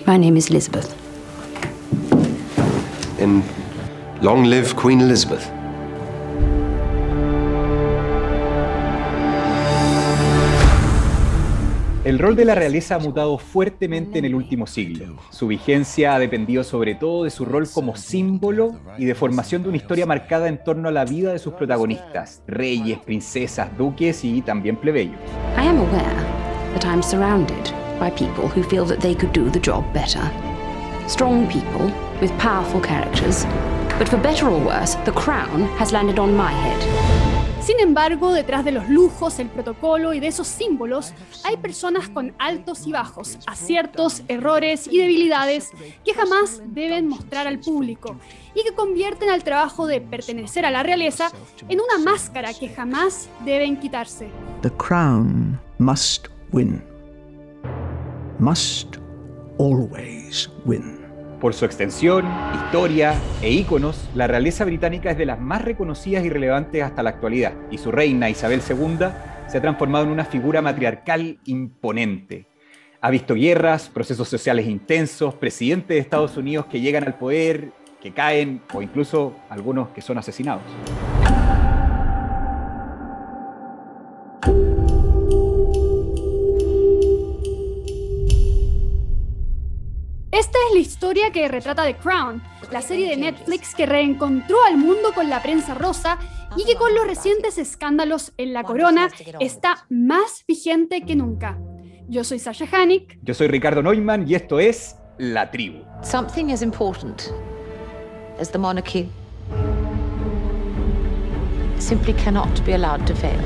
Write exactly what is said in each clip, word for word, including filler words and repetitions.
My name is Elizabeth. And long live Queen Elizabeth. El rol de la realeza ha mutado fuertemente en el último siglo. Su vigencia ha dependido sobre todo de su rol como símbolo y de formación de una historia marcada en torno a la vida de sus protagonistas, reyes, princesas, duques y también plebeyos. I am aware that I am surrounded by people who feel that they could do the job better. Strong people with powerful characters, but for better or worse, the crown has landed on my head. Sin embargo, detrás de los lujos, el protocolo y de esos símbolos, hay personas con altos y bajos, aciertos, errores y debilidades que jamás deben mostrar al público y que convierten al trabajo de pertenecer a la realeza en una máscara que jamás deben quitarse. The crown must win. Must always win. Por su extensión, historia e íconos, la realeza británica es de las más reconocidas y relevantes hasta la actualidad, y su reina Isabel segunda se ha transformado en una figura matriarcal imponente. Ha visto guerras, procesos sociales intensos, presidentes de Estados Unidos que llegan al poder, que caen, o incluso algunos que son asesinados. Esta es la historia que retrata The Crown, la serie de Netflix que reencontró al mundo con la prensa rosa y que con los recientes escándalos en la corona está más vigente que nunca. Yo soy Sasha Hanik. Yo soy Ricardo Neumann y esto es La Tribu. Something as important as the monarchy simply cannot be allowed to fail.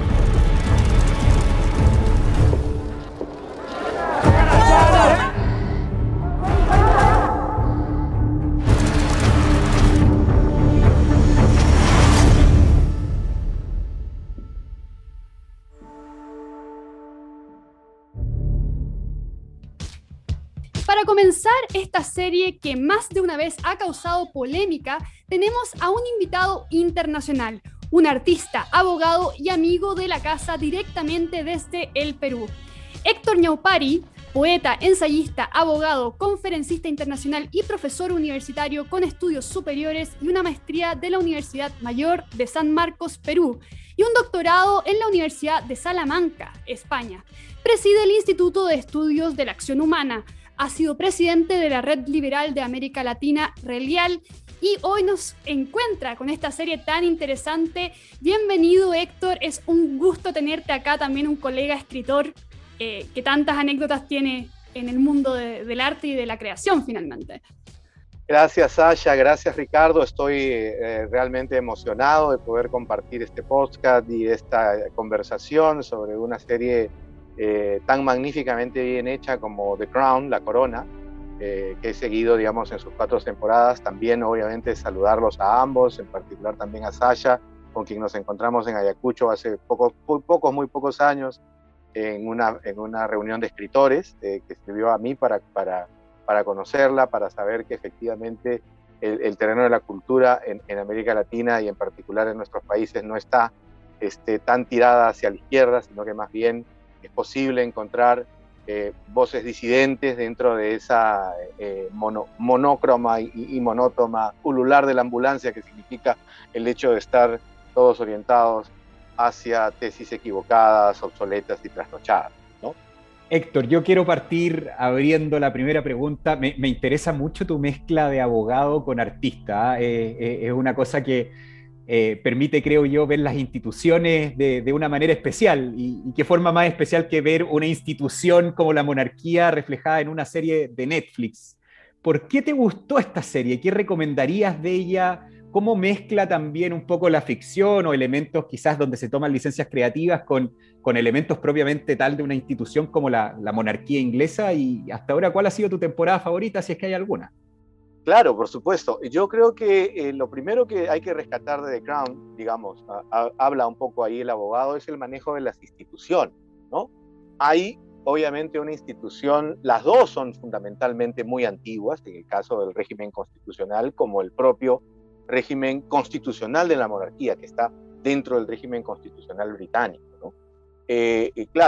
Para comenzar esta serie que más de una vez ha causado polémica, tenemos a un invitado internacional, un artista, abogado y amigo de la casa directamente desde el Perú. Héctor Ñaupari, poeta, ensayista, abogado, conferencista internacional y profesor universitario con estudios superiores y una maestría de la Universidad Mayor de San Marcos, Perú, y un doctorado en la Universidad de Salamanca, España. Preside el Instituto de Estudios de la Acción Humana. Ha sido presidente de la Red Liberal de América Latina, RELIAL, y hoy nos encuentra con esta serie tan interesante. Bienvenido, Héctor, es un gusto tenerte acá, también un colega escritor eh, que tantas anécdotas tiene en el mundo de, del arte y de la creación, finalmente. Gracias, Sasha, gracias, Ricardo. Estoy eh, realmente emocionado de poder compartir este podcast y esta conversación sobre una serie Eh, tan magníficamente bien hecha como The Crown, La Corona, eh, que he seguido, digamos, en sus cuatro temporadas. También, obviamente, saludarlos a ambos, en particular también a Sasha, con quien nos encontramos en Ayacucho hace pocos, muy pocos, muy pocos años, en una, en una reunión de escritores, eh, que sirvió a mí para, para, para conocerla, para saber que efectivamente el, el terreno de la cultura en, en América Latina y en particular en nuestros países no está este, tan tirada hacia la izquierda, sino que más bien es posible encontrar eh, voces disidentes dentro de esa eh, mono, monócroma y, y monótona ulular de la ambulancia, que significa el hecho de estar todos orientados hacia tesis equivocadas, obsoletas y trasnochadas, ¿no? Héctor, yo quiero partir abriendo la primera pregunta. Me, me interesa mucho tu mezcla de abogado con artista. ¿eh? Eh, es una cosa que Eh, permite, creo yo, ver las instituciones de, de una manera especial, y, y qué forma más especial que ver una institución como la monarquía reflejada en una serie de Netflix. ¿Por qué te gustó esta serie? ¿Qué recomendarías de ella? ¿Cómo mezcla también un poco la ficción o elementos quizás donde se toman licencias creativas con, con elementos propiamente tal de una institución como la, la monarquía inglesa? Y hasta ahora, ¿cuál ha sido tu temporada favorita, si es que hay alguna? Claro, por supuesto. Yo creo que eh, lo primero que hay que rescatar de The Crown, digamos, a, a, habla un poco ahí el abogado, es el manejo de las instituciones, ¿no? Hay obviamente una institución, las dos son fundamentalmente muy antiguas, en el caso del régimen constitucional, como el propio régimen constitucional de la monarquía, que está dentro del régimen constitucional británico, ¿no? Eh, y claro,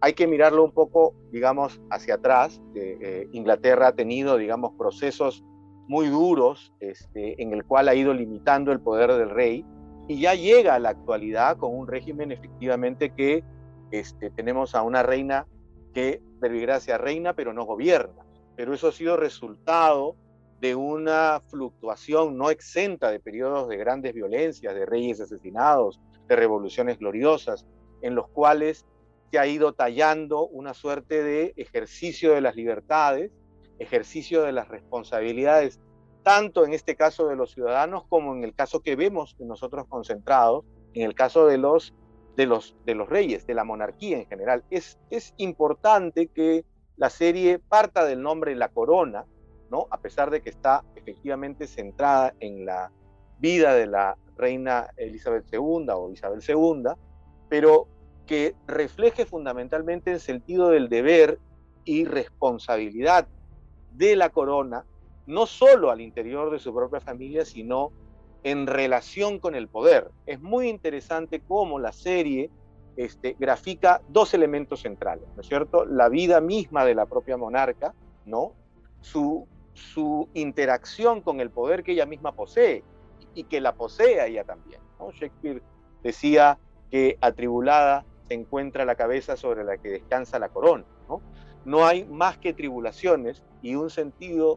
hay que mirarlo un poco, digamos, hacia atrás. Eh, eh, Inglaterra ha tenido, digamos, procesos muy duros, este, en el cual ha ido limitando el poder del rey, y ya llega a la actualidad con un régimen efectivamente que este, tenemos a una reina que, verbigracia, reina pero no gobierna, pero eso ha sido resultado de una fluctuación no exenta de periodos de grandes violencias, de reyes asesinados, de revoluciones gloriosas, en los cuales se ha ido tallando una suerte de ejercicio de las libertades, ejercicio de las responsabilidades, tanto en este caso de los ciudadanos como en el caso que vemos nosotros concentrados, en el caso de los, de los, de los reyes, de la monarquía en general. Es, es importante que la serie parta del nombre La Corona, ¿no? A pesar de que está efectivamente centrada en la vida de la reina Elizabeth segunda o Isabel segunda, pero que refleje fundamentalmente el sentido del deber y responsabilidad de la corona, no solo al interior de su propia familia, sino en relación con el poder. Es muy interesante cómo la serie este, grafica dos elementos centrales, ¿no es cierto? La vida misma de la propia monarca, ¿no? Su, su interacción con el poder que ella misma posee, y que la posee a ella también, ¿no? Shakespeare decía que atribulada se encuentra la cabeza sobre la que descansa la corona, ¿no? No hay más que tribulaciones y un sentido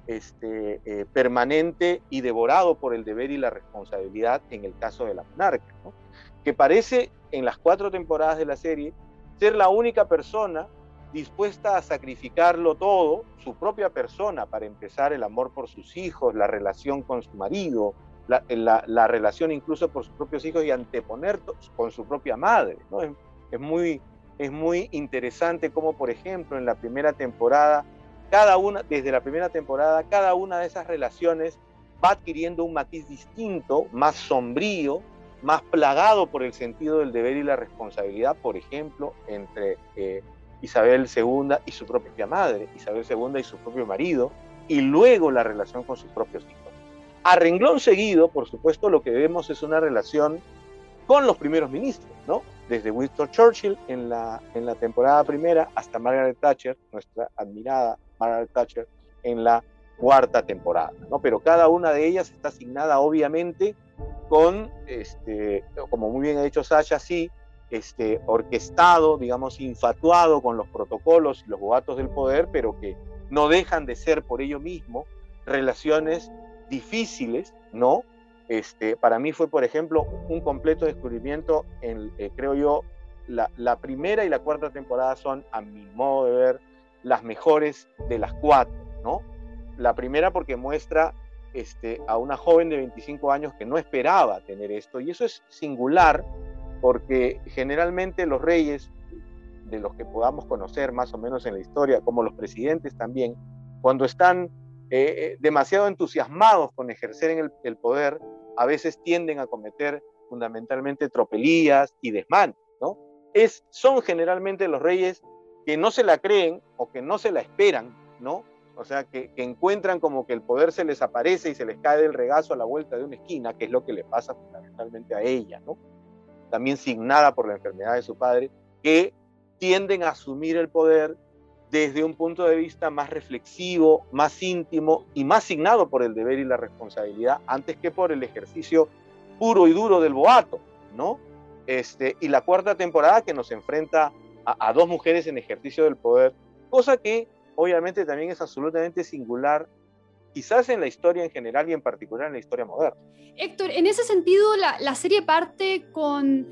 este, eh, permanente y devorado por el deber y la responsabilidad en el caso de la monarca, ¿no? Que parece en las cuatro temporadas de la serie ser la única persona dispuesta a sacrificarlo todo, su propia persona, para empezar el amor por sus hijos, la relación con su marido, la, la, la relación incluso por sus propios hijos y anteponer con su propia madre, ¿no? Es, es, muy, es muy interesante cómo, por ejemplo, en la primera temporada, cada una, desde la primera temporada, cada una de esas relaciones va adquiriendo un matiz distinto, más sombrío, más plagado por el sentido del deber y la responsabilidad, por ejemplo, entre eh, Isabel segunda y su propia madre, Isabel segunda y su propio marido, y luego la relación con sus propios hijos. A renglón seguido, por supuesto, lo que vemos es una relación con los primeros ministros, ¿no? Desde Winston Churchill en la, en la temporada primera hasta Margaret Thatcher, nuestra admirada Margaret Thatcher, en la cuarta temporada, ¿no? Pero cada una de ellas está asignada, obviamente, con, este, como muy bien ha dicho Sasha, sí, este, orquestado, digamos, infatuado con los protocolos y los boatos del poder, pero que no dejan de ser por ello mismo relaciones difíciles, ¿no? Este, para mí fue, por ejemplo, un completo descubrimiento, en, eh, creo yo, la, la primera y la cuarta temporada son, a mi modo de ver, las mejores de las cuatro, ¿no? La primera porque muestra este, a una joven de veinticinco años que no esperaba tener esto, y eso es singular, porque generalmente los reyes, de los que podamos conocer más o menos en la historia, como los presidentes también, cuando están eh, demasiado entusiasmados con ejercer en el, el poder, a veces tienden a cometer fundamentalmente tropelías y desmanes, ¿no? Es, son generalmente los reyes que no se la creen o que no se la esperan, ¿no? O sea, que, que encuentran como que el poder se les aparece y se les cae del regazo a la vuelta de una esquina, que es lo que le pasa fundamentalmente a ella, ¿no? También signada por la enfermedad de su padre, que tienden a asumir el poder desde un punto de vista más reflexivo, más íntimo y más signado por el deber y la responsabilidad, antes que por el ejercicio puro y duro del boato, ¿no? Este, y la cuarta temporada que nos enfrenta a, a dos mujeres en ejercicio del poder, cosa que obviamente también es absolutamente singular, quizás en la historia en general y en particular en la historia moderna. Héctor, en ese sentido, la, la serie parte con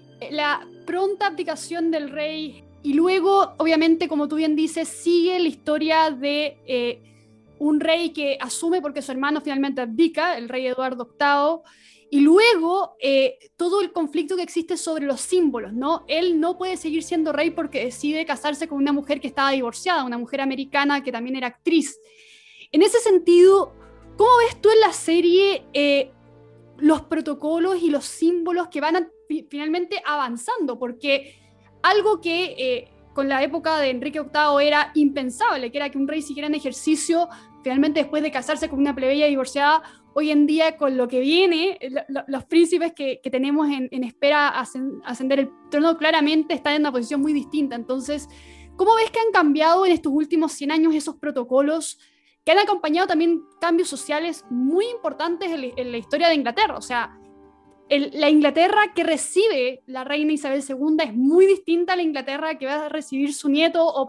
la pronta abdicación del rey y luego, obviamente, como tú bien dices, sigue la historia de eh, un rey que asume porque su hermano finalmente abdica, el rey Eduardo octavo, y luego eh, todo el conflicto que existe sobre los símbolos, ¿no? Él no puede seguir siendo rey porque decide casarse con una mujer que estaba divorciada, una mujer americana que también era actriz. En ese sentido, ¿cómo ves tú en la serie eh, los protocolos y los símbolos que van a, finalmente avanzando? Porque algo que eh, con la época de Enrique octavo era impensable, que era que un rey siguiera en ejercicio finalmente después de casarse con una plebeya divorciada. Hoy en día, con lo que viene, lo, los príncipes que, que tenemos en, en espera a ascender el trono claramente están en una posición muy distinta. Entonces, ¿cómo ves que han cambiado en estos últimos cien años esos protocolos que han acompañado también cambios sociales muy importantes en, en la historia de Inglaterra? O sea, el, la Inglaterra que recibe la reina Isabel segunda es muy distinta a la Inglaterra que va a recibir su nieto. O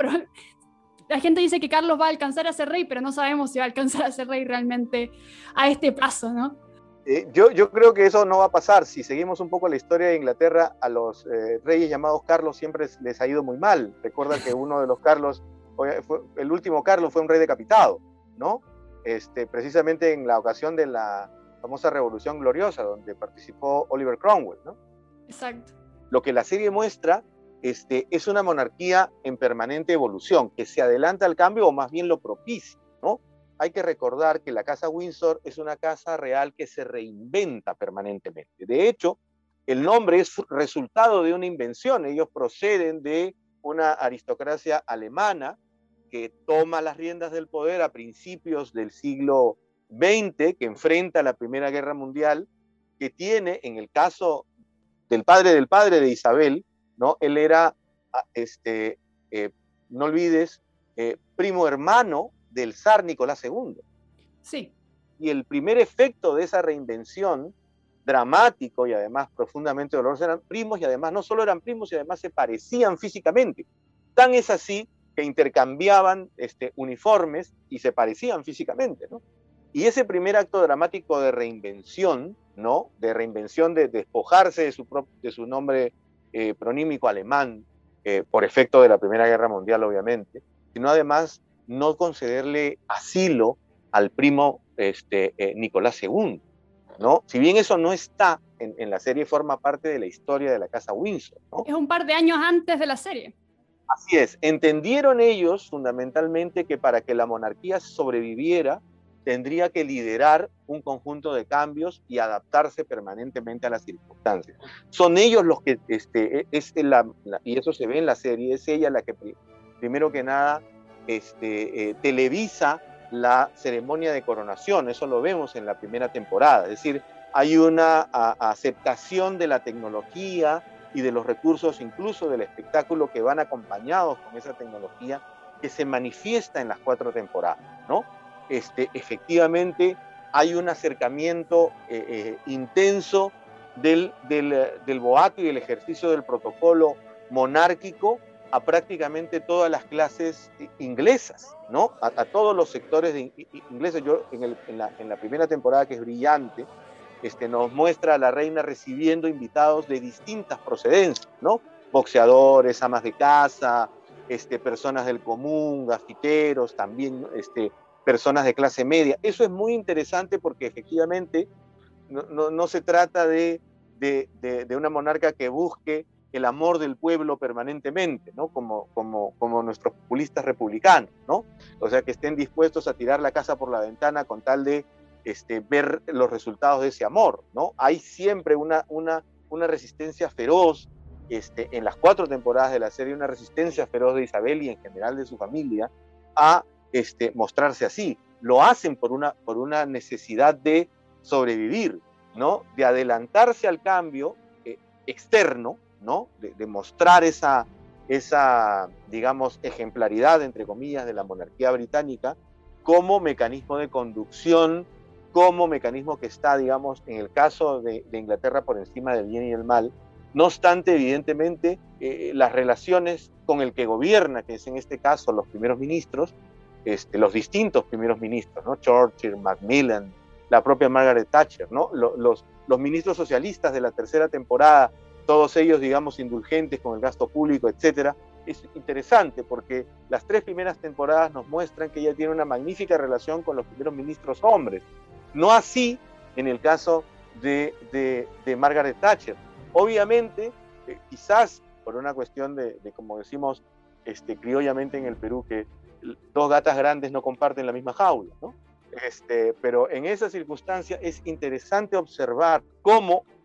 la gente dice que Carlos va a alcanzar a ser rey, pero no sabemos si va a alcanzar a ser rey realmente a este paso, ¿no? Eh, yo, yo creo que eso no va a pasar. Si seguimos un poco la historia de Inglaterra, a los eh, reyes llamados Carlos siempre les ha ido muy mal. Recuerda que uno de los Carlos, fue, el último Carlos fue un rey decapitado, ¿no? Este, precisamente en la ocasión de la famosa Revolución Gloriosa, donde participó Oliver Cromwell, ¿no? Exacto. Lo que la serie muestra este, es una monarquía en permanente evolución, que se adelanta al cambio o más bien lo propicia, ¿no? Hay que recordar que la Casa Windsor es una casa real que se reinventa permanentemente. De hecho, el nombre es resultado de una invención. Ellos proceden de una aristocracia alemana que toma las riendas del poder a principios del siglo veinte, que enfrenta la Primera Guerra Mundial, que tiene, en el caso del padre del padre de Isabel, ¿no? Él era, este, eh, no olvides, eh, primo hermano del zar Nicolás segundo. Sí. Y el primer efecto de esa reinvención, dramático y además profundamente doloroso, eran primos y además no solo eran primos, y además se parecían físicamente. Tan es así que intercambiaban este, uniformes y se parecían físicamente, ¿no? Y ese primer acto dramático de reinvención, ¿no? De reinvención, de despojarse de su, de su nombre eh, pronímico alemán, eh, por efecto de la Primera Guerra Mundial, obviamente, sino además no concederle asilo al primo este, eh, Nicolás segundo, ¿no? Si bien eso no está en, en la serie, forma parte de la historia de la Casa Windsor, ¿no? Es un par de años antes de la serie. Así es, entendieron ellos fundamentalmente que para que la monarquía sobreviviera, tendría que liderar un conjunto de cambios y adaptarse permanentemente a las circunstancias. Son ellos los que, este, es la, la, y eso se ve en la serie, es ella la que primero que nada este, eh, televisa la ceremonia de coronación. Eso lo vemos en la primera temporada, es decir, hay una a, aceptación de la tecnología y de los recursos, incluso del espectáculo que van acompañados con esa tecnología, que se manifiesta en las cuatro temporadas, ¿no? Este, efectivamente hay un acercamiento eh, eh, intenso del, del, del boato y el ejercicio del protocolo monárquico a prácticamente todas las clases inglesas, ¿no? A, a todos los sectores de ingleses. Yo en, el, en, la, en la primera temporada, que es brillante, este, nos muestra a la reina recibiendo invitados de distintas procedencias, ¿no? Boxeadores, amas de casa, este, personas del común, gafiteros, también este, personas de clase media. Eso es muy interesante porque efectivamente no, no, no se trata de, de, de, de una monarca que busque el amor del pueblo permanentemente, ¿no? Como, como, como nuestros populistas republicanos, ¿no? O sea, que estén dispuestos a tirar la casa por la ventana con tal de este, ver los resultados de ese amor, ¿no? Hay siempre una, una, una resistencia feroz este, en las cuatro temporadas de la serie, una resistencia feroz de Isabel y en general de su familia a Este, mostrarse así. Lo hacen por una, por una necesidad de sobrevivir, ¿no? De adelantarse al cambio eh, externo, ¿no? De, de mostrar esa, esa, digamos, ejemplaridad, entre comillas, de la monarquía británica como mecanismo de conducción, como mecanismo que está, digamos, en el caso de, de Inglaterra por encima del bien y el mal. No obstante, evidentemente, eh, las relaciones con el que gobierna, que es en este caso los primeros ministros, Este, los distintos primeros ministros, ¿no? Churchill, Macmillan, la propia Margaret Thatcher, ¿no? Los, los, los ministros socialistas de la tercera temporada, todos ellos, digamos, indulgentes con el gasto público, etcétera. Es interesante porque las tres primeras temporadas nos muestran que ella tiene una magnífica relación con los primeros ministros hombres. No así en el caso de, de, de Margaret Thatcher. Obviamente, eh, quizás por una cuestión de, de como decimos este, criollamente en el Perú, que dos gatas grandes no comparten la misma jaula, ¿no? Este, pero en esa circunstancia es interesante observar cómo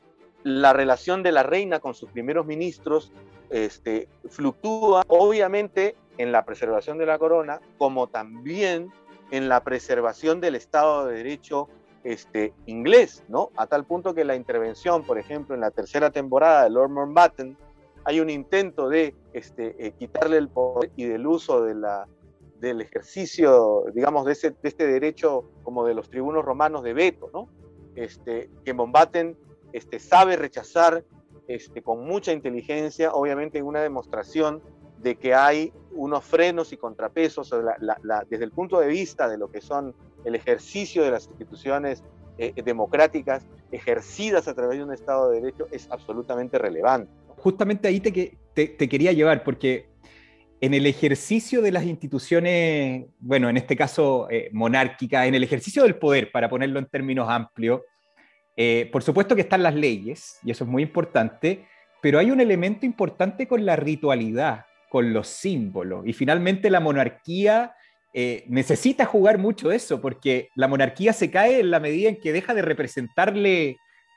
la relación de la reina con sus primeros ministros este, fluctúa obviamente en la preservación de la corona, como también en la preservación del Estado de Derecho este, inglés, ¿no? A tal punto que la intervención, por ejemplo, en la tercera temporada de Lord Mountbatten, hay un intento de este, eh, quitarle el poder y del uso de la, del ejercicio, digamos, de, ese, de este derecho como de los tribunos romanos de veto, ¿no? Este, que Mountbatten este, sabe rechazar este, con mucha inteligencia, obviamente en una demostración de que hay unos frenos y contrapesos la, la, la, desde el punto de vista de lo que son el ejercicio de las instituciones eh, democráticas ejercidas a través de un Estado de Derecho es absolutamente relevante. Justamente ahí te, te, te quería llevar, porque en el ejercicio de las instituciones, bueno, en este caso eh, monárquicas, en el ejercicio del poder, para ponerlo en términos amplios, eh, por supuesto que están las leyes, y eso es muy importante, pero hay un elemento importante con la ritualidad, con los símbolos, y finalmente la monarquía eh, necesita jugar mucho eso, porque la monarquía se cae en la medida en que deja de representarle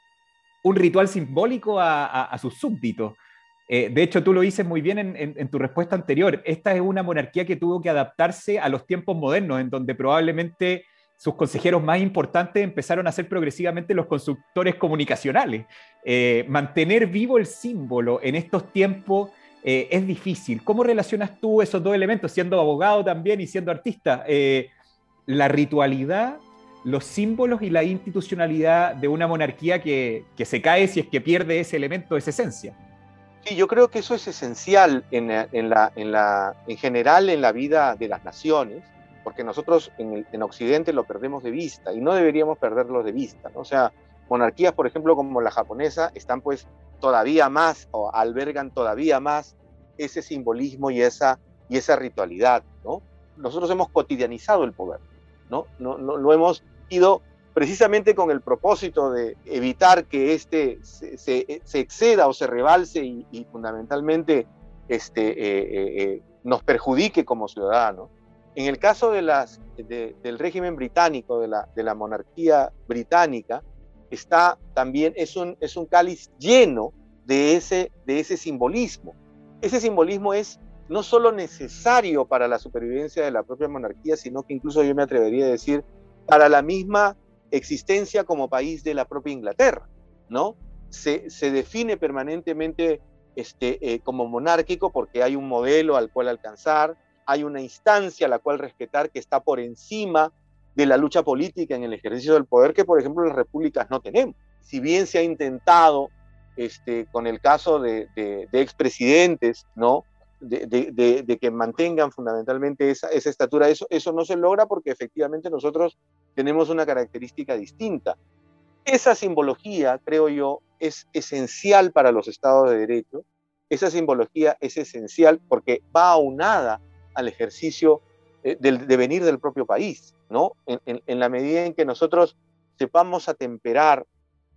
un ritual simbólico a, a, a sus súbditos. Eh, de hecho, tú lo dices muy bien en, en, en tu respuesta anterior. Esta es una monarquía que tuvo que adaptarse a los tiempos modernos, en donde probablemente sus consejeros más importantes empezaron a ser progresivamente los consultores comunicacionales. Eh, mantener vivo el símbolo en estos tiempos eh, es difícil. ¿Cómo relacionas tú esos dos elementos, siendo abogado también y siendo artista? Eh, la ritualidad, los símbolos y la institucionalidad de una monarquía que, que se cae si es que pierde ese elemento, esa esencia. Sí, yo creo que eso es esencial en, en, la, en, la, en general en la vida de las naciones, porque nosotros en, el, en Occidente lo perdemos de vista y no deberíamos perderlo de vista, ¿no? O sea, monarquías, por ejemplo, como la japonesa, están pues todavía más o albergan todavía más ese simbolismo y esa, y esa ritualidad, ¿no? Nosotros hemos cotidianizado el poder, ¿no? No, no, lo hemos ido precisamente con el propósito de evitar que éste se, se, se exceda o se rebalse y, y fundamentalmente este, eh, eh, nos perjudique como ciudadanos. En el caso de las, de, del régimen británico, de la, de la monarquía británica, está también, es un, es un cáliz lleno de ese, de ese simbolismo. Ese simbolismo es no solo necesario para la supervivencia de la propia monarquía, sino que incluso yo me atrevería a decir para la misma existencia como país de la propia Inglaterra, ¿no? Se, se define permanentemente este, eh, como monárquico porque hay un modelo al cual alcanzar, hay una instancia a la cual respetar que está por encima de la lucha política en el ejercicio del poder que, por ejemplo, las repúblicas no tenemos. Si bien se ha intentado, este, con el caso de, de, de expresidentes, ¿no? De, de, de, de que mantengan fundamentalmente esa, esa estatura, eso, eso no se logra porque efectivamente nosotros tenemos una característica distinta. Esa simbología, creo yo, es esencial para los estados de derecho. Esa simbología es esencial porque va aunada al ejercicio eh, del devenir del propio país, ¿no? En, en, en la medida en que nosotros sepamos atemperar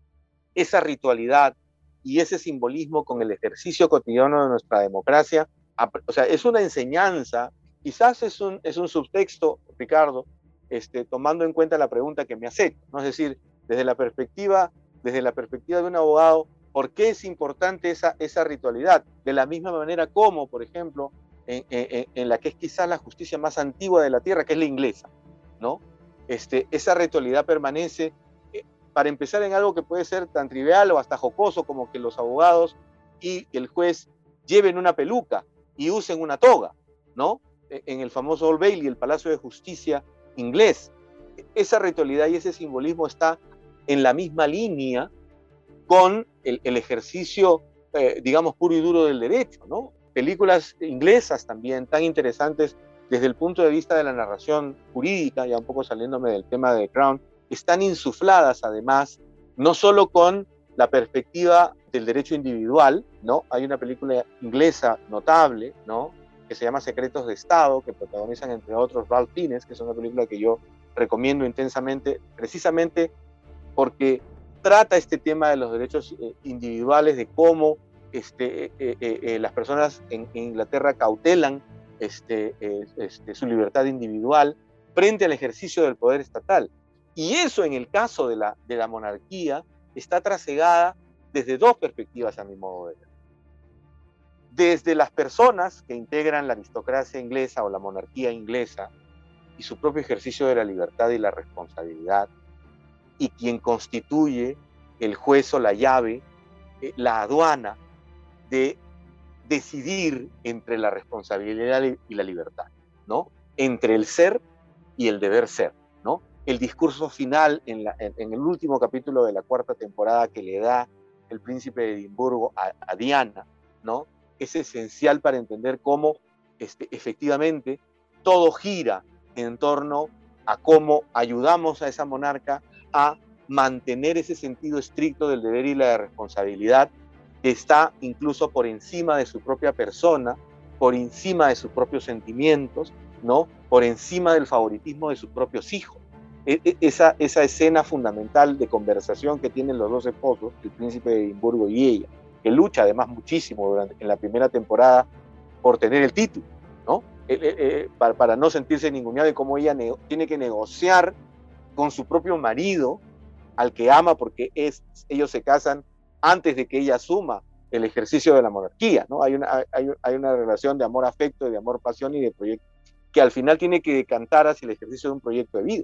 esa ritualidad y ese simbolismo con el ejercicio cotidiano de nuestra democracia, o sea, es una enseñanza, quizás es un, es un subtexto, Ricardo, este, tomando en cuenta la pregunta que me has hecho, ¿no? Es decir, desde la perspectiva, desde la perspectiva de un abogado, ¿por qué es importante esa, esa ritualidad? De la misma manera como, por ejemplo, en, en, en la que es quizás la justicia más antigua de la tierra, que es la inglesa, ¿no? Este, esa ritualidad permanece, eh, para empezar en algo que puede ser tan trivial o hasta jocoso como que los abogados y el juez lleven una peluca y usen una toga, ¿no? En el famoso Old Bailey, el Palacio de Justicia inglés. Esa ritualidad y ese simbolismo está en la misma línea con el, el ejercicio, eh, digamos, puro y duro del derecho, ¿no? Películas inglesas también tan interesantes desde el punto de vista de la narración jurídica, ya un poco saliéndome del tema de The Crown, están insufladas además, no solo con la perspectiva del derecho individual, ¿no? Hay una película inglesa notable, ¿no? Que se llama Secretos de Estado, que protagonizan entre otros Ralph Fiennes, que es una película que yo recomiendo intensamente, precisamente porque trata este tema de los derechos eh, individuales, de cómo este, eh, eh, eh, las personas en, en Inglaterra cautelan este, eh, este, su libertad individual frente al ejercicio del poder estatal. Y eso en el caso de la, de la monarquía está trasegada desde dos perspectivas a mi modo de ver. Desde las personas que integran la aristocracia inglesa o la monarquía inglesa y su propio ejercicio de la libertad y la responsabilidad, y quien constituye el juez o la llave, eh, la aduana de decidir entre la responsabilidad y la libertad, ¿no? Entre el ser y el deber ser, ¿no? El discurso final en, la, en, en el último capítulo de la cuarta temporada que le da el príncipe de Edimburgo a, a Diana, ¿no? Es esencial para entender cómo este, efectivamente todo gira en torno a cómo ayudamos a esa monarca a mantener ese sentido estricto del deber y la responsabilidad que está incluso por encima de su propia persona, por encima de sus propios sentimientos, ¿no? Por encima del favoritismo de sus propios hijos. Esa, esa escena fundamental de conversación que tienen los dos esposos, el príncipe de Edimburgo y ella, que lucha además muchísimo durante, en la primera temporada por tener el título, ¿no? Eh, eh, eh, para, para no sentirse ninguneada, de cómo ella tiene que negociar con su propio marido, al que ama porque es, ellos se casan antes de que ella asuma el ejercicio de la monarquía, ¿no? Hay una, hay, hay una relación de amor-afecto, de amor-pasión y de proyecto, que al final tiene que decantar hacia el ejercicio de un proyecto de vida,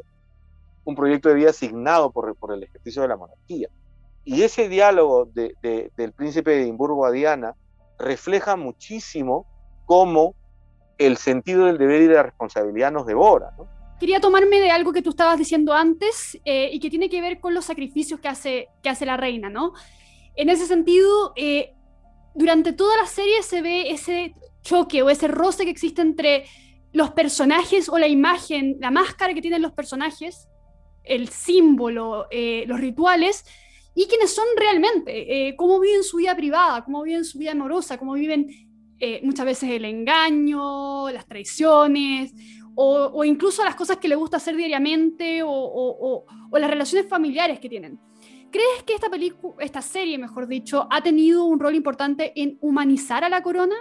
un proyecto de vida asignado por, por el ejercicio de la monarquía. Y ese diálogo de, de, del príncipe de Edimburgo a Diana refleja muchísimo cómo el sentido del deber y de la responsabilidad nos devora, ¿no? Quería tomarme de algo que tú estabas diciendo antes eh, y que tiene que ver con los sacrificios que hace, que hace la reina, ¿no? En ese sentido, eh, durante toda la serie se ve ese choque o ese roce que existe entre los personajes o la imagen, la máscara que tienen los personajes, el símbolo, eh, los rituales, y quienes son realmente, eh, cómo viven su vida privada, cómo viven su vida amorosa, cómo viven eh, muchas veces el engaño, las traiciones, o, o incluso las cosas que les gusta hacer diariamente, o, o, o, o las relaciones familiares que tienen. ¿Crees que esta película, esta serie, mejor dicho, ha tenido un rol importante en humanizar a la corona?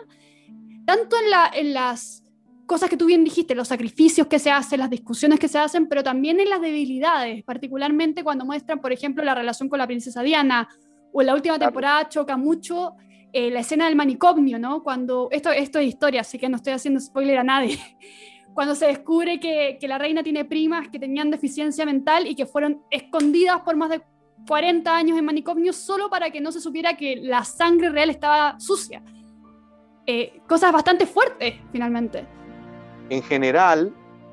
Tanto en, la, en las cosas que tú bien dijiste, los sacrificios que se hacen, las discusiones que se hacen, pero también en las debilidades, particularmente cuando muestran, por ejemplo, la relación con la princesa Diana, o en la última temporada choca mucho eh, la escena del manicomio, ¿no? Cuando, esto, esto es historia, así que no estoy haciendo spoiler a nadie, cuando se descubre que, que la reina tiene primas que tenían deficiencia mental y que fueron escondidas por más de cuarenta años en manicomio solo para que no se supiera que la sangre real estaba sucia. Eh, cosas bastante fuertes, finalmente. En general,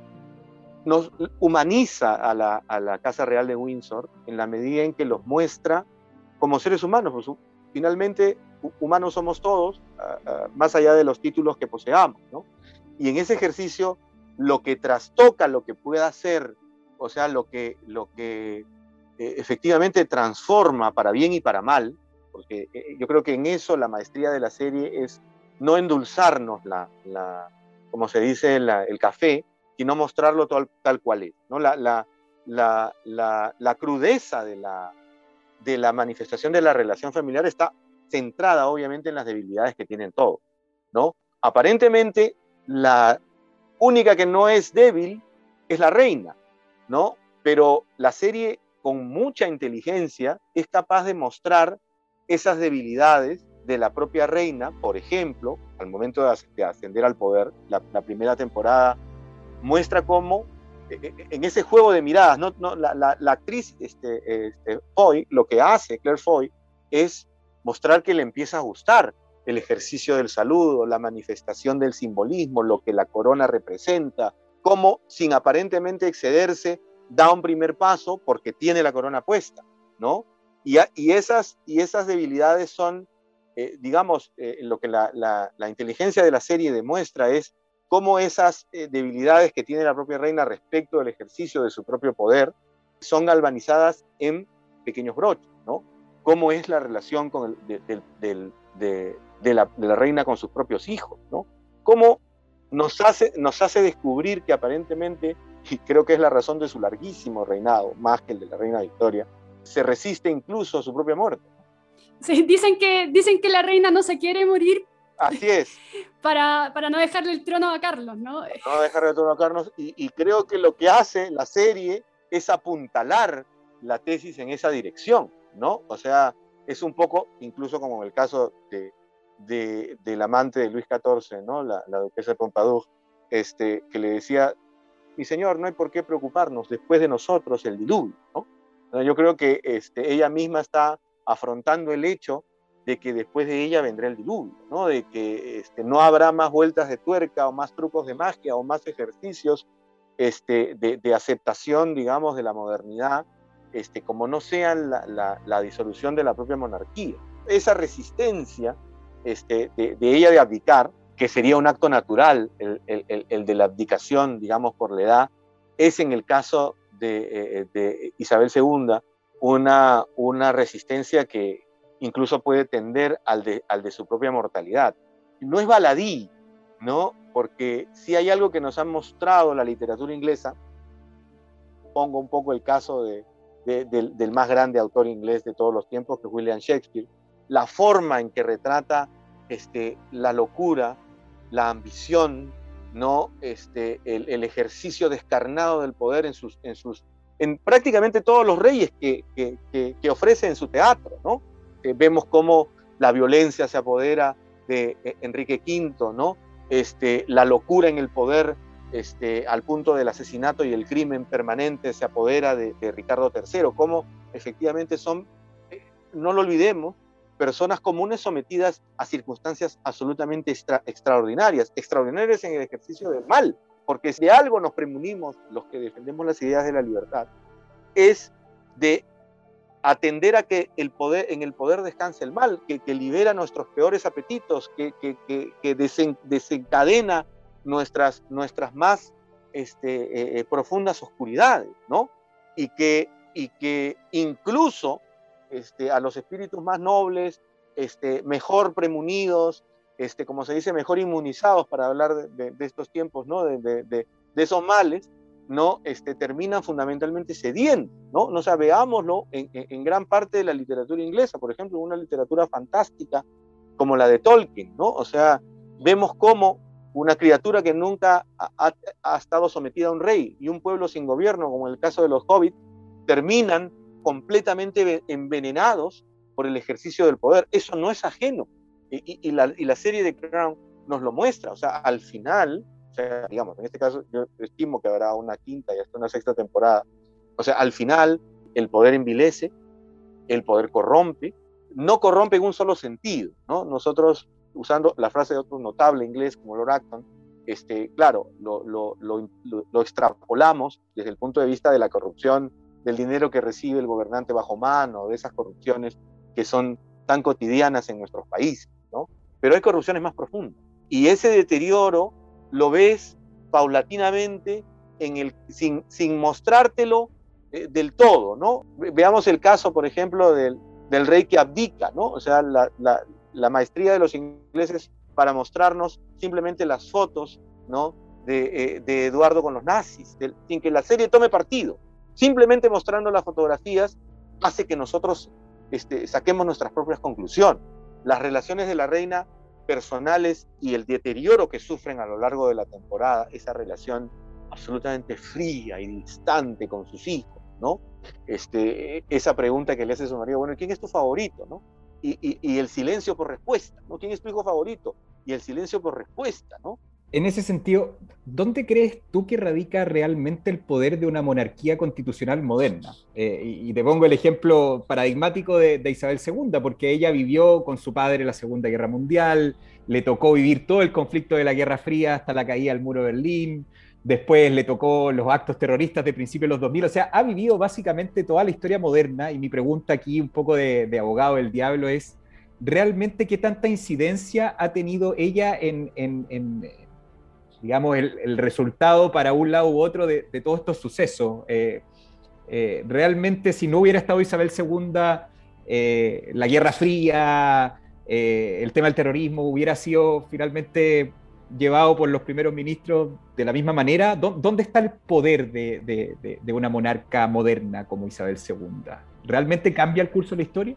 nos humaniza a la, a la Casa Real de Windsor en la medida en que los muestra como seres humanos. Pues, finalmente, humanos somos todos, uh, uh, más allá de los títulos que poseamos, ¿no? Y en ese ejercicio, lo que trastoca, lo que pueda hacer, o sea, lo que, lo que eh, efectivamente transforma para bien y para mal, porque eh, yo creo que en eso la maestría de la serie es no endulzarnos la, la como se dice, la, el café, sino mostrarlo tal, tal cual es, ¿no? La, la, la, la, la crudeza de la, de la manifestación de la relación familiar está centrada, obviamente, en las debilidades que tienen todos, ¿no? Aparentemente, la única que no es débil es la reina, ¿no? Pero la serie, con mucha inteligencia, es capaz de mostrar esas debilidades de la propia reina. Por ejemplo, al momento de ascender al poder, la, la primera temporada muestra cómo en ese juego de miradas, no, no, la, la, la actriz este, este, Foy, lo que hace Claire Foy es mostrar que le empieza a gustar el ejercicio del saludo, la manifestación del simbolismo, lo que la corona representa, cómo sin aparentemente excederse da un primer paso porque tiene la corona puesta, ¿no? Y, y, esas, y esas debilidades son, eh, digamos, eh, lo que la, la, la inteligencia de la serie demuestra es cómo esas eh, debilidades que tiene la propia reina respecto del ejercicio de su propio poder son galvanizadas en pequeños broches, ¿no? Cómo es la relación con el, de, de, de, de, de, la, de la reina con sus propios hijos, ¿no? Cómo nos hace, nos hace descubrir que aparentemente, y creo que es la razón de su larguísimo reinado, más que el de la reina Victoria, se resiste incluso a su propia muerte. Sí, dicen que, dicen que la reina no se quiere morir. Así es. Para, para no dejarle el trono a Carlos, ¿no? No dejarle el trono a Carlos, y, y creo que lo que hace la serie es apuntalar la tesis en esa dirección, ¿no? O sea, Es un poco, incluso como en el caso de, de, del amante de Luis catorce, ¿no? la, la duquesa de Pompadour, este, que le decía, mi señor, no hay por qué preocuparnos, después de nosotros el diluvio, ¿no? Yo creo que este, ella misma está afrontando el hecho de que después de ella vendrá el diluvio, ¿no? De que este, no habrá más vueltas de tuerca o más trucos de magia o más ejercicios este, de, de aceptación, digamos, de la modernidad, este, como no sean la, la, la disolución de la propia monarquía. Esa resistencia este, de, de ella de abdicar, que sería un acto natural, el, el, el de la abdicación, digamos, por la edad, es en el caso de, de Isabel segunda una, una resistencia que incluso puede tender al de, al de su propia mortalidad. No es baladí, ¿no? Porque si hay algo que nos ha mostrado la literatura inglesa, pongo un poco el caso de, de, del, del más grande autor inglés de todos los tiempos, que es William Shakespeare, la forma en que retrata este, la locura, la ambición, ¿no? este, el, el ejercicio descarnado del poder en, sus, en, sus, en prácticamente todos los reyes que, que, que, que ofrece en su teatro, ¿no? Eh, vemos cómo la violencia se apodera de eh, Enrique quinto, ¿no? este, la locura en el poder este, al punto del asesinato y el crimen permanente se apodera de, de Ricardo tercero, cómo efectivamente son, eh, no lo olvidemos, personas comunes sometidas a circunstancias absolutamente extra, extraordinarias, extraordinarias en el ejercicio del mal, porque si de algo nos premunimos los que defendemos las ideas de la libertad, es de atender a que el poder, en el poder descanse el mal, que, que libera nuestros peores apetitos, que, que, que, que desen, desencadena nuestras, nuestras más este, eh, profundas oscuridades, ¿no? Y que, y que incluso Este, a los espíritus más nobles, este, mejor premunidos, este, como se dice, mejor inmunizados, para hablar de, de, de estos tiempos, ¿no? de, de, de, de esos males, ¿no? este, terminan fundamentalmente cediendo, ¿no? O sea, veámoslo en, en, en gran parte de la literatura inglesa, por ejemplo, una literatura fantástica como la de Tolkien, ¿no? O sea, vemos cómo una criatura que nunca ha, ha, ha estado sometida a un rey y un pueblo sin gobierno, como en el caso de los hobbits, terminan completamente envenenados por el ejercicio del poder. Eso no es ajeno. Y, y, y, la, y la serie de Crown nos lo muestra. O sea, al final, o sea, digamos, en este caso yo estimo que habrá una quinta y hasta una sexta temporada. O sea, al final el poder envilece, el poder corrompe, no corrompe en un solo sentido, ¿no? Nosotros, usando la frase de otro notable inglés como Lord Acton, este, claro, lo, lo, lo, lo, lo extrapolamos desde el punto de vista de la corrupción, del dinero que recibe el gobernante bajo mano, de esas corrupciones que son tan cotidianas en nuestros países, ¿no? Pero hay corrupciones más profundas. Y ese deterioro lo ves paulatinamente en el, sin, sin mostrártelo eh, del todo, ¿no? Veamos el caso, por ejemplo, del, del rey que abdica, ¿no? O sea, la, la, la maestría de los ingleses para mostrarnos simplemente las fotos, ¿no? de, eh, de Eduardo con los nazis, de, sin que la serie tome partido. Simplemente mostrando las fotografías hace que nosotros este, saquemos nuestras propias conclusiones. Las relaciones de la reina personales y el deterioro que sufren a lo largo de la temporada, esa relación absolutamente fría y distante con sus hijos, ¿no? Este, esa pregunta que le hace su marido, bueno, ¿quién es tu favorito, no? Y, y, y el silencio por respuesta, ¿no? ¿Quién es tu hijo favorito? Y el silencio por respuesta, ¿no? En ese sentido, ¿dónde crees tú que radica realmente el poder de una monarquía constitucional moderna? Eh, y, y te pongo el ejemplo paradigmático de, de Isabel segunda, porque ella vivió con su padre la Segunda Guerra Mundial, le tocó vivir todo el conflicto de la Guerra Fría hasta la caída del muro de Berlín, después le tocó los actos terroristas de principios de los dos mil, o sea, ha vivido básicamente toda la historia moderna, y mi pregunta aquí, un poco de, de abogado del diablo, es ¿realmente qué tanta incidencia ha tenido ella en... en, en digamos, el, el resultado para un lado u otro de, de todos estos sucesos? Eh, eh, realmente, si no hubiera estado Isabel segunda, eh, la Guerra Fría, eh, el tema del terrorismo hubiera sido finalmente llevado por los primeros ministros de la misma manera. ¿Dónde está el poder de, de, de, de una monarca moderna como Isabel segunda? ¿Realmente cambia el curso de la historia?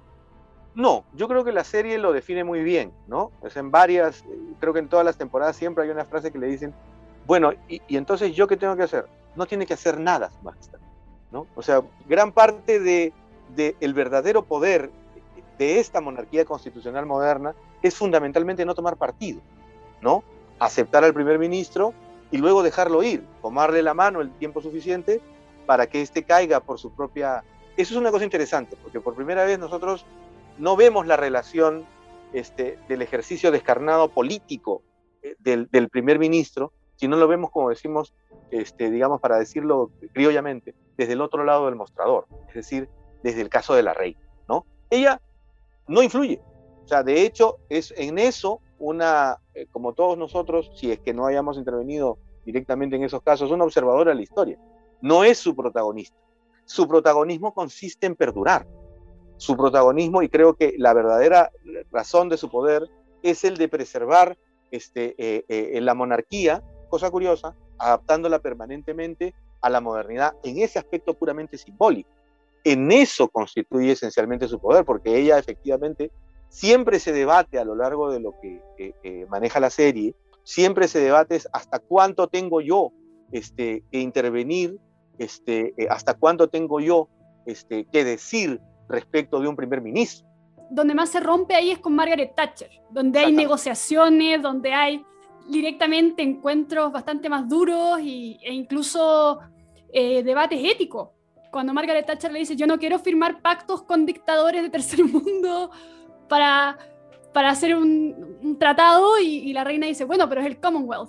No, yo creo que la serie lo define muy bien, ¿no? Es en varias, creo que en todas las temporadas siempre hay una frase que le dicen, bueno, y, y entonces ¿yo qué tengo que hacer? No tiene que hacer nada, su majestad, ¿no? O sea, gran parte de, de el verdadero poder de esta monarquía constitucional moderna es fundamentalmente no tomar partido, ¿no? Aceptar al primer ministro y luego dejarlo ir, tomarle la mano el tiempo suficiente para que éste caiga por su propia... Eso es una cosa interesante, porque por primera vez nosotros no vemos la relación este, del ejercicio descarnado político eh, del, del primer ministro, sino lo vemos, como decimos, este, digamos, para decirlo criollamente, desde el otro lado del mostrador, es decir, desde el caso de la reina, ¿no? Ella no influye, o sea, de hecho, es en eso una, eh, como todos nosotros, si es que no hayamos intervenido directamente en esos casos, una observadora de la historia. No es su protagonista. Su protagonismo consiste en perdurar. Su protagonismo, y creo que la verdadera razón de su poder, es el de preservar este, eh, eh, la monarquía, cosa curiosa, adaptándola permanentemente a la modernidad en ese aspecto puramente simbólico. En eso constituye esencialmente su poder, porque ella efectivamente siempre se debate a lo largo de lo que eh, eh, maneja la serie, siempre se debate hasta cuánto tengo yo este, que intervenir, este, eh, hasta cuánto tengo yo este, que decir respecto de un primer ministro. Donde más se rompe ahí es con Margaret Thatcher, donde hay negociaciones, donde hay directamente encuentros bastante más duros y, e incluso eh, debates éticos. Cuando Margaret Thatcher le dice, yo no quiero firmar pactos con dictadores de tercer mundo para, para hacer un, un tratado, y, y la reina dice, bueno, pero es el Commonwealth.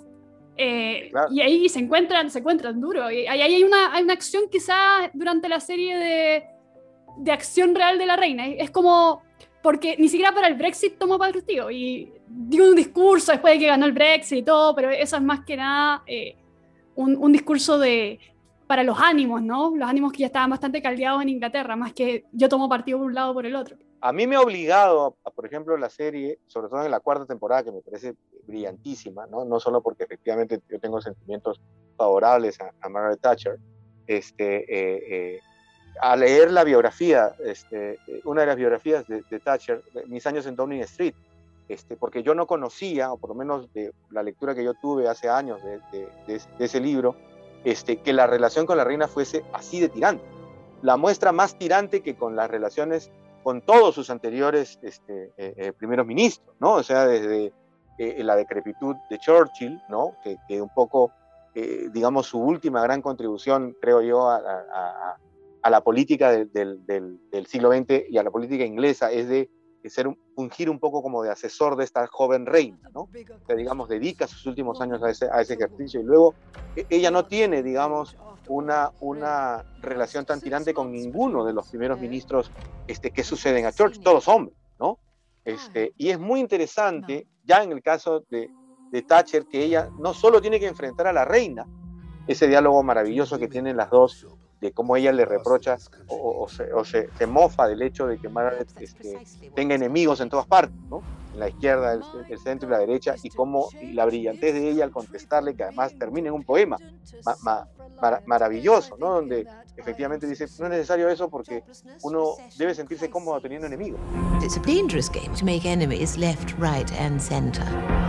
Eh, claro. Y ahí se encuentran, se encuentran duros. Y ahí hay una, hay una acción quizás durante la serie de, de acción real de la reina. Es como, porque ni siquiera para el Brexit tomó partido. Y dio un discurso después de que ganó el Brexit y todo, pero eso es más que nada eh, un, un discurso de... para los ánimos, ¿no? Los ánimos que ya estaban bastante caldeados en Inglaterra, más que yo tomo partido por un lado o por el otro. A mí me ha obligado, a, por ejemplo, la serie, sobre todo en la cuarta temporada, que me parece brillantísima, ¿no? No solo porque efectivamente yo tengo sentimientos favorables a, a Margaret Thatcher, este, eh, eh, a leer la biografía, este, una de las biografías de, de Thatcher, de mis años en Downing Street, este, porque yo no conocía, o por lo menos de la lectura que yo tuve hace años de, de, de, de ese libro, Este, que la relación con la reina fuese así de tirante. La muestra más tirante que con las relaciones con todos sus anteriores este, eh, eh, primeros ministros, ¿no? O sea, desde eh, la decrepitud de Churchill, ¿no? Que, que un poco, eh, digamos, su última gran contribución, creo yo, a, a, a la política de, del, del, del siglo veinte y a la política inglesa es de ser un, fungir un poco como de asesor de esta joven reina, ¿no? Que, digamos, dedica sus últimos años a ese, a ese ejercicio, y luego ella no tiene, digamos, una, una relación tan tirante con ninguno de los primeros ministros este, que suceden a Churchill, todos hombres, ¿no? Este, y es muy interesante, ya en el caso de, de Thatcher, que ella no solo tiene que enfrentar a la reina, ese diálogo maravilloso que tienen las dos, de cómo ella le reprocha o, o, se, o se, se mofa del hecho de que Margaret este, tenga enemigos en todas partes, ¿no? En la izquierda, el, el centro y la derecha, y cómo y la brillantez de ella al contestarle, que además termina en un poema ma, ma, mar, maravilloso, ¿no? Donde efectivamente dice, no es necesario eso porque uno debe sentirse cómodo teniendo enemigos. It's a dangerous game to make enemies left, right and center.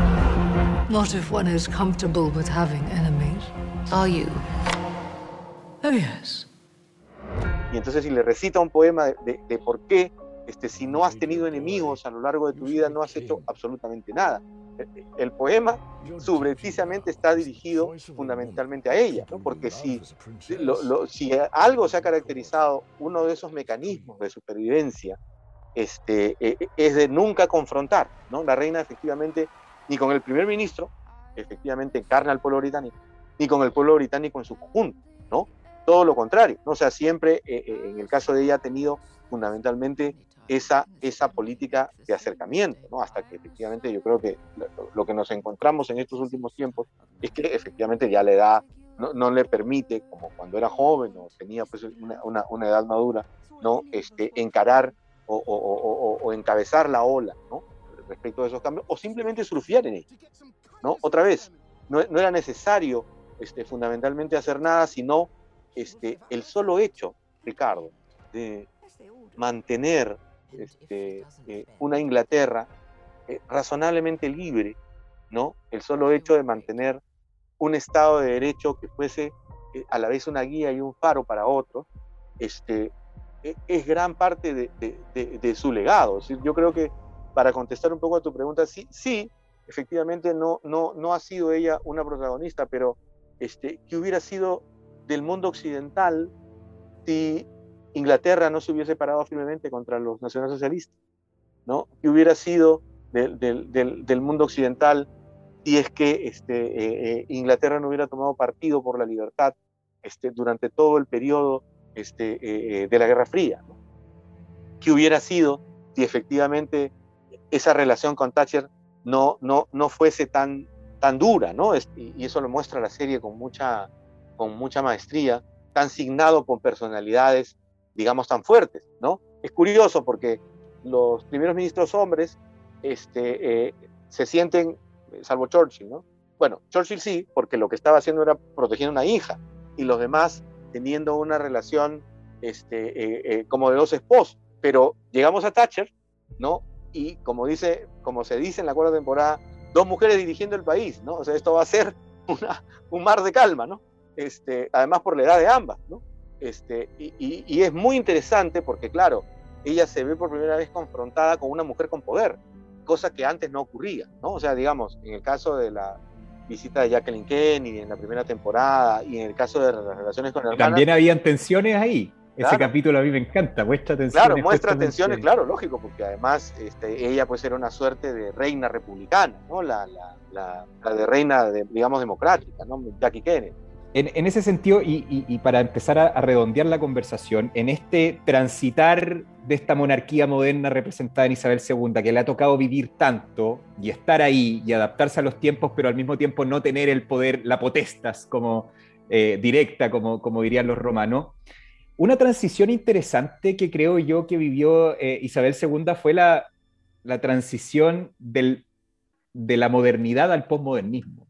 Not if one is comfortable with having enemies. Are you? Oh, yes. Y entonces si le recita un poema de, de, de por qué, este, si no has tenido enemigos a lo largo de tu vida, no has hecho absolutamente nada. El, el poema subrepticiamente está dirigido fundamentalmente a ella, ¿no? Porque si, lo, lo, si algo se ha caracterizado, uno de esos mecanismos de supervivencia este, eh, es de nunca confrontar, ¿no? La reina efectivamente, ni con el primer ministro, efectivamente encarna al pueblo británico, ni con el pueblo británico en su conjunto, ¿no? Todo lo contrario, ¿no? O sea, siempre eh, eh, en el caso de ella ha tenido fundamentalmente esa, esa política de acercamiento, ¿no? Hasta que efectivamente yo creo que lo, lo que nos encontramos en estos últimos tiempos es que efectivamente ya la edad no, no le permite, como cuando era joven o tenía pues una, una, una edad madura, ¿no? Este, encarar o, o, o, o encabezar la ola, ¿no? Respecto a esos cambios, o simplemente surfear en ellos, ¿no? Otra vez, no, no era necesario este, fundamentalmente hacer nada, sino Este, el solo hecho, Ricardo, de mantener este, eh, una Inglaterra eh, razonablemente libre, ¿no? El solo hecho de mantener un Estado de Derecho que fuese eh, a la vez una guía y un faro para otros, este, es gran parte de, de, de, de su legado. Yo creo que, para contestar un poco a tu pregunta, sí, sí efectivamente no, no, no ha sido ella una protagonista, pero este, ¿qué hubiera sido del mundo occidental si Inglaterra no se hubiese parado firmemente contra los nacionalsocialistas, ¿no? ¿Qué hubiera sido del, del, del, del mundo occidental si es que este, eh, eh, Inglaterra no hubiera tomado partido por la libertad este, durante todo el periodo este, eh, de la Guerra Fría, ¿no? ¿Qué hubiera sido si efectivamente esa relación con Thatcher no, no, no fuese tan, tan dura, ¿no? Es, y eso lo muestra la serie con mucha, con mucha maestría, tan signado con personalidades, digamos, tan fuertes, ¿no? Es curioso porque los primeros ministros hombres este, eh, se sienten, salvo Churchill, ¿no? Bueno, Churchill sí, porque lo que estaba haciendo era protegiendo a una hija, y los demás teniendo una relación este, eh, eh, como de dos esposos. Pero llegamos a Thatcher, ¿no? Y como, dice, como se dice en la cuarta temporada, dos mujeres dirigiendo el país, ¿no? O sea, esto va a ser una, un mar de calma, ¿no? Este, además por la edad de ambas, ¿no? Este, y, y, y es muy interesante porque, claro, ella se ve por primera vez confrontada con una mujer con poder, cosa que antes no ocurría, ¿no? O sea, digamos, en el caso de la visita de Jacqueline Kennedy en la primera temporada y en el caso de las relaciones con hermanas... También habían tensiones ahí. Claro. Ese capítulo a mí me encanta, muestra tensiones. Claro, muestra justamente... tensiones, claro, lógico, porque además este, ella pues era una suerte de reina republicana, ¿no? La, la, la, la de reina, de, digamos, democrática, ¿no? Jackie Kennedy. En, en ese sentido, y, y, y para empezar a, a redondear la conversación, en este transitar de esta monarquía moderna representada en Isabel segunda, que le ha tocado vivir tanto y estar ahí y adaptarse a los tiempos, pero al mismo tiempo no tener el poder, la potestas como eh, directa, como, como dirían los romanos, una transición interesante que creo yo que vivió eh, Isabel segunda fue la, la transición del, de la modernidad al posmodernismo.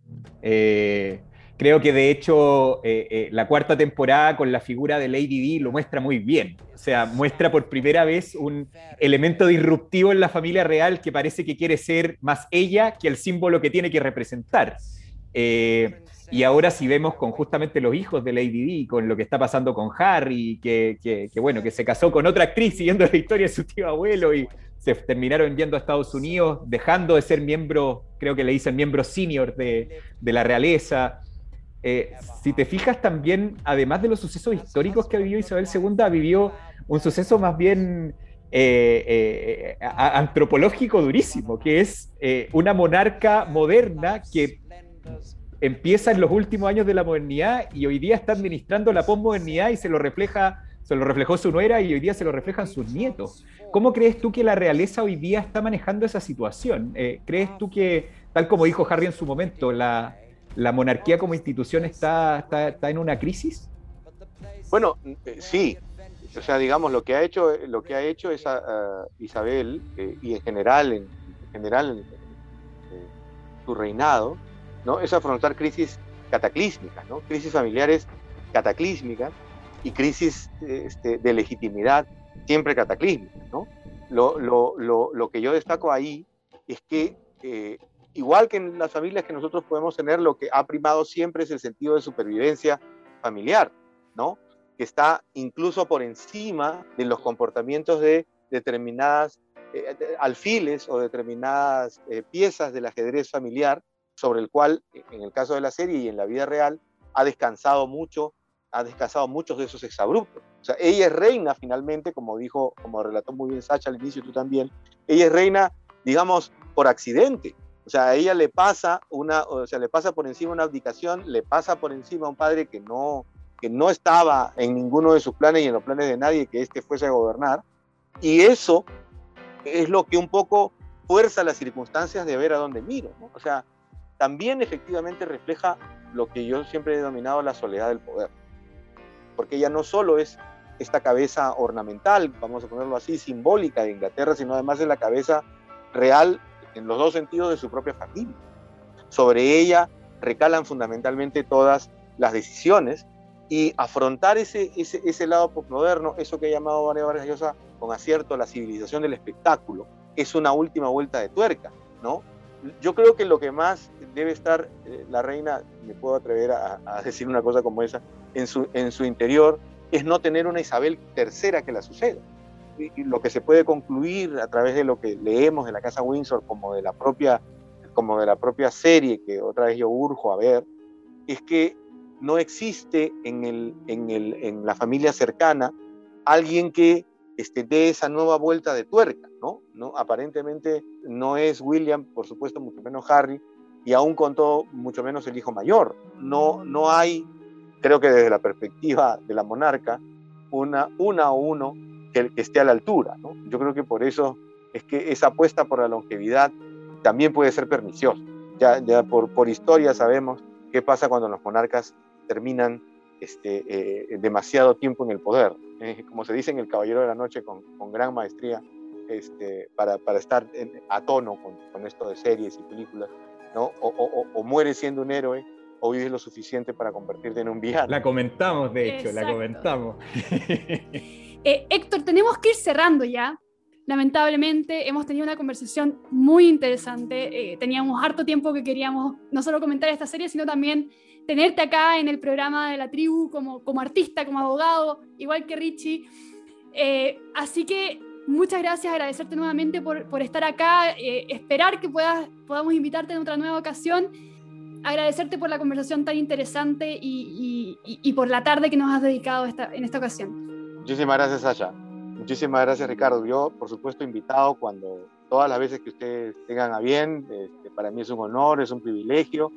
Eh, Creo que de hecho eh, eh, la cuarta temporada con la figura de Lady Di lo muestra muy bien. O sea, muestra por primera vez un elemento disruptivo en la familia real que parece que quiere ser más ella que el símbolo que tiene que representar. Eh, y ahora si vemos con justamente los hijos de Lady Di, con lo que está pasando con Harry, que, que, que bueno, que se casó con otra actriz siguiendo la historia de su tío abuelo y se terminaron yendo a Estados Unidos, dejando de ser miembros, creo que le dicen miembros senior de, de la realeza. Eh, si te fijas también, además de los sucesos históricos que vivió Isabel segunda, vivió un suceso más bien eh, eh, a, antropológico durísimo, que es eh, una monarca moderna que empieza en los últimos años de la modernidad y hoy día está administrando la posmodernidad y se lo refleja, se lo reflejó su nuera y hoy día se lo reflejan sus nietos. ¿Cómo crees tú que la realeza hoy día está manejando esa situación? Eh, ¿Crees tú que, tal como dijo Harry en su momento, la ¿la monarquía como institución está, está, está en una crisis? Bueno, eh, sí. O sea, digamos, lo que ha hecho, lo que ha hecho esa, uh, Isabel, eh, y en general, en, en general en, eh, su reinado, ¿no? Es afrontar crisis cataclísmicas, ¿no? Crisis familiares cataclísmicas y crisis este, de legitimidad siempre cataclísmicas, ¿no? Lo, lo, lo, lo que yo destaco ahí es que eh, igual que en las familias que nosotros podemos tener, lo que ha primado siempre es el sentido de supervivencia familiar, ¿no? Que está incluso por encima de los comportamientos de determinadas eh, alfiles o determinadas eh, piezas del ajedrez familiar, sobre el cual, en el caso de la serie y en la vida real, ha descansado mucho, ha descansado muchos de esos exabruptos. O sea, ella es reina finalmente, como dijo, como relató muy bien Sacha al inicio, tú también, ella es reina, digamos, por accidente. O sea, a ella le pasa, una, o sea, le pasa por encima una abdicación, le pasa por encima a un padre que no, que no estaba en ninguno de sus planes y en los planes de nadie que éste fuese a gobernar. Y eso es lo que un poco fuerza las circunstancias de ver a dónde miro, ¿no? O sea, también efectivamente refleja lo que yo siempre he denominado la soledad del poder. Porque ella no solo es esta cabeza ornamental, vamos a ponerlo así, simbólica de Inglaterra, sino además es la cabeza real en los dos sentidos de su propia familia. Sobre ella recalan fundamentalmente todas las decisiones y afrontar ese, ese, ese lado postmoderno, eso que ha llamado María Vargas Llosa con acierto la civilización del espectáculo, es una última vuelta de tuerca, ¿no? Yo creo que lo que más debe estar eh, la reina, me puedo atrever a, a decir una cosa como esa, en su, en su interior, es no tener una Isabel tercera que la suceda. Y, y lo que se puede concluir a través de lo que leemos de la Casa Windsor, como de la propia, como de la propia serie, que otra vez yo urjo a ver, es que no existe en, el, en, el, en la familia cercana alguien que este, dé esa nueva vuelta de tuerca, ¿no? ¿no? Aparentemente no es William, por supuesto, mucho menos Harry, y aún con todo, mucho menos el hijo mayor. No, no hay, creo que desde la perspectiva de la monarca, una, una o uno que, que esté a la altura, ¿no? Yo creo que por eso es que esa apuesta por la longevidad también puede ser perniciosa. Ya, ya por, por historia sabemos qué pasa cuando los monarcas terminan este, eh, demasiado tiempo en el poder. Eh, como se dice en El Caballero de la Noche, con, con gran maestría, este, para, para estar en, a tono con, con esto de series y películas, ¿no? O, o, o mueres siendo un héroe, o vives lo suficiente para convertirte en un villano. La comentamos, de hecho, Exacto. la comentamos. eh, Héctor, tenemos que ir cerrando ya. Lamentablemente hemos tenido una conversación muy interesante. Eh, teníamos harto tiempo que queríamos no solo comentar esta serie, sino también tenerte acá en el programa de La Tribu como, como artista, como abogado, igual que Richie. Eh, así que muchas gracias, agradecerte nuevamente por, por estar acá, eh, esperar que puedas, podamos invitarte en otra nueva ocasión, agradecerte por la conversación tan interesante y, y, y por la tarde que nos has dedicado esta, en esta ocasión. Muchísimas gracias, Sasha. Muchísimas gracias, Ricardo. Yo, por supuesto, invitado cuando todas las veces que ustedes tengan a bien. Este, para mí es un honor, es un privilegio.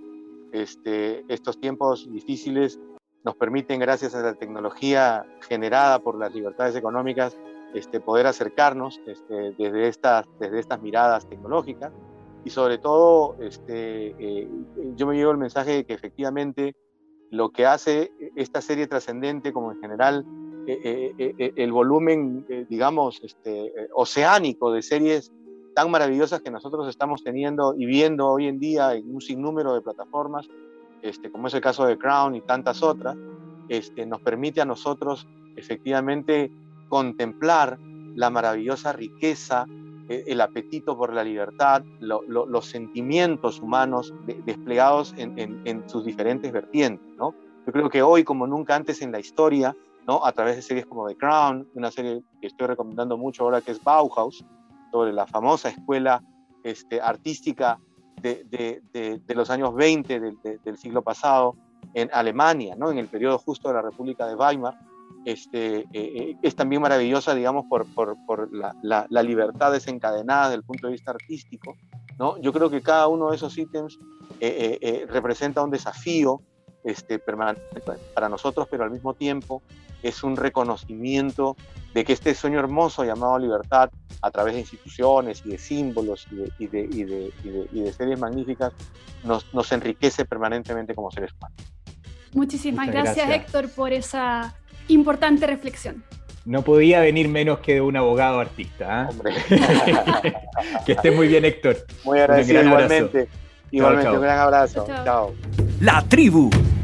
Este, estos tiempos difíciles nos permiten, gracias a la tecnología generada por las libertades económicas, este, poder acercarnos este, desde, estas, desde estas miradas tecnológicas. Y sobre todo, este, eh, yo me llevo el mensaje de que efectivamente lo que hace esta serie trascendente, como en general eh, eh, eh, el volumen, eh, digamos, este, eh, oceánico de series tan maravillosas que nosotros estamos teniendo y viendo hoy en día en un sinnúmero de plataformas, este, como es el caso de Crown y tantas otras, este, nos permite a nosotros efectivamente contemplar la maravillosa riqueza, eh, el apetito por la libertad, lo, lo, los sentimientos humanos de, desplegados en, en, en sus diferentes vertientes, ¿no? Yo creo que hoy, como nunca antes en la historia, ¿no? A través de series como The Crown, una serie que estoy recomendando mucho ahora que es Bauhaus, sobre la famosa escuela este, artística de, de, de, de los años veinte de, de, del siglo pasado en Alemania, ¿no? En el periodo justo de la República de Weimar. Este, eh, es también maravillosa, digamos, por, por, por la, la, la libertad desencadenada desde el punto de vista artístico, ¿no? Yo creo que cada uno de esos ítems eh, eh, eh, representa un desafío este, permanente para nosotros, pero al mismo tiempo es un reconocimiento de que este sueño hermoso llamado libertad, a través de instituciones y de símbolos y de, y de, y de, y de, y de series magníficas, nos, nos enriquece permanentemente como seres humanos. Muchísimas Muchas gracias, gracias, Héctor, por esa importante reflexión. No podía venir menos que de un abogado artista, ¿eh? Hombre. Que esté muy bien, Héctor. Muy agradecido, Un gran abrazo. igualmente. Igualmente, Chao, chao. un gran abrazo. Chao. Chao. La Tribu.